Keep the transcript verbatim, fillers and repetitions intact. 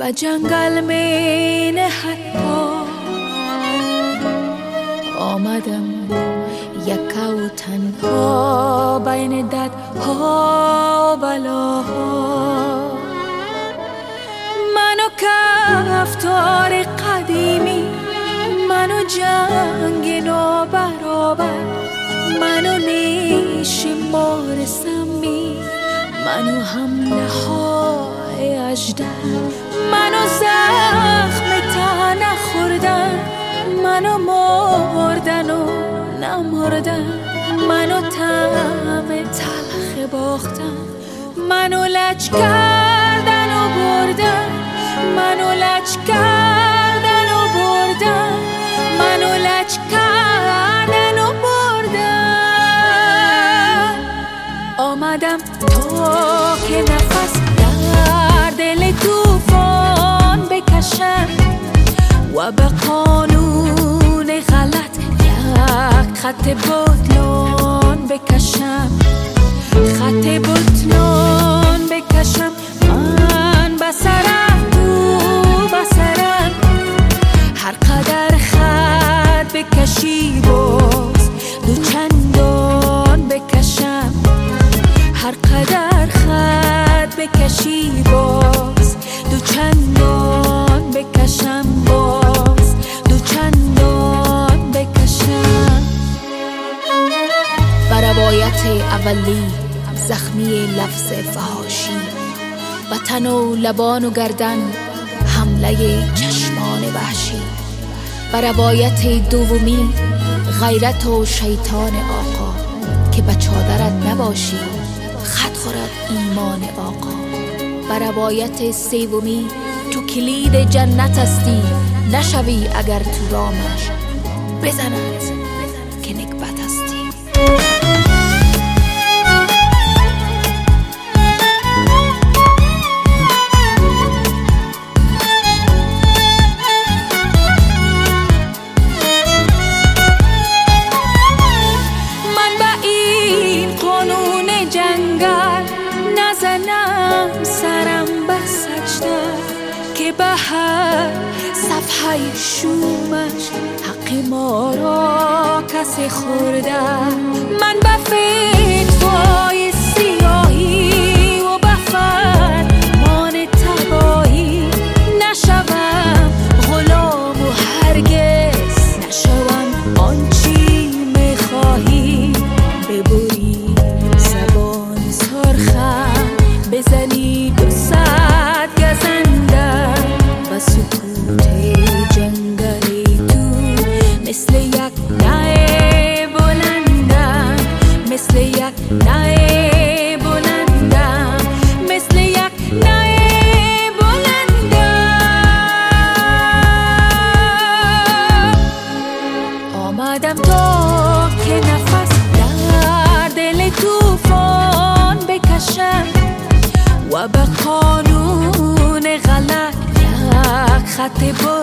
و جنگل مین حتی آمدم یکا و تنها بین ددها و بلاها. منو کفتار قدیمی، منو جنگ نو برابر، منو نیش مار سمی، منو هم نهای اجدر، منو زخم تا نخوردن، منو مردن و نمردن، منو طعم تلخ باختن، منو لج کردن و بردن، منو لج کردن و بردن، منو لج کردن و بردن. آمدم تا که نفس در دل طوفان بکشم و به قانون غلط یک خط بطلان بکشم، خط بطلان بکشم. من بسرم تو بسرم، هر قدر خط بکشی باز دو چندان بکشم، هر قدر خط بکشی باز دو چندان بکشم، باز دو چندان بکشم. بر روایت اولی زخمی لفظ فحاشی و تن و لبان و گردن حمله چشمان وحشی. بر روایت دومی غیرت و شیطان آقا که به چادرت نباشی خط خورد ایمان آقا. بر روایت سومی تو کلید جنت هستی، نشوی اگر تو رامش بزند که نکبت هستی. من به این قانون جنگل نزنم سرم به سجده که به هر صفحه شومش حق ما را کسی خورده. من به فتوای سیاهی و به فرمان تباهی نشوم غلام و هرگز نشوم آنچی میخواهی. ببری زبان سرخم بزنی دو صد گزنده و سکوت جنگلی تو مثل یک نای بلندم، مثل یک نای بلندم، مثل یک نای بلندم. آمدم تا که نفس در دل طوفان بکشم و به قانون غلط یک خط